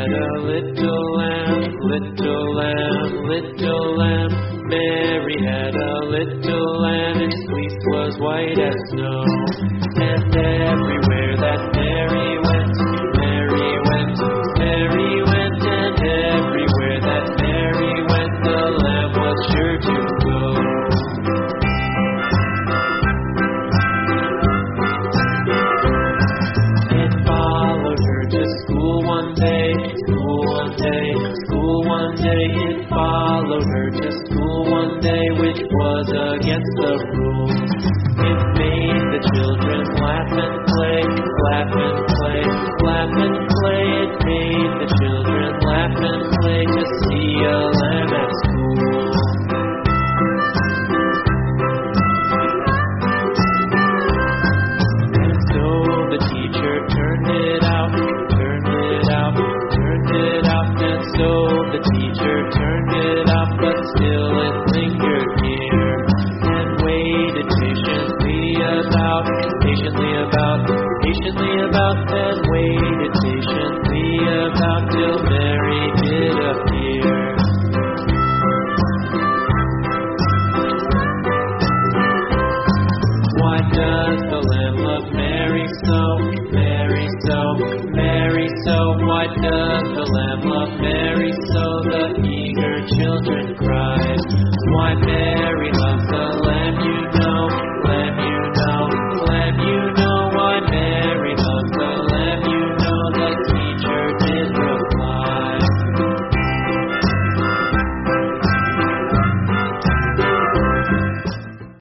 had a little lamb, little lamb, little lamb. Mary had a little lamb, its fleece was white as snow. And everywhere that Mary went, Mary went, Mary went. And everywhere that Mary went, the lamb was sure to go. It followed her to school one day, school one day, school one day. It followed her to school one day, which was against the rules. It made the children laugh and play, laugh and play, laugh and play. It made the children laugh and play to see a lamb at school. And so the teacher turned it out, turned it out, turned it out. And so the teacher turned it out, but still it lingered near and waited patiently about, and waited patiently about till Mary did appear. Why does the